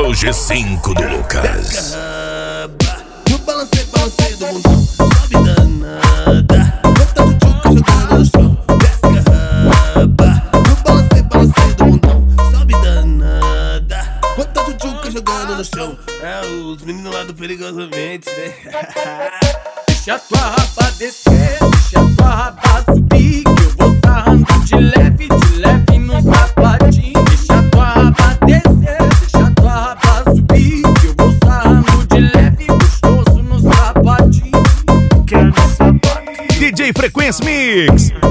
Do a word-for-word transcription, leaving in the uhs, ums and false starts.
No G cinco do Lucas. No balancei, balancei do mundão. Sobe danada, bota o tchuca jogando no chão. Desce raba. No balancei, balancei do mundão. Sobe danada, bota o tchuca jogando no chão. É os meninos lá do Perigosamente, né? Deixa tua raba descer, deixa tua raba subir, que eu vou sarrando de leve, de leve no sapatinho. Deixa tua raba descer, deixa tua raba subir, que eu vou sarrando de leve, gostoso no sapatinho. D J Frequência Mix.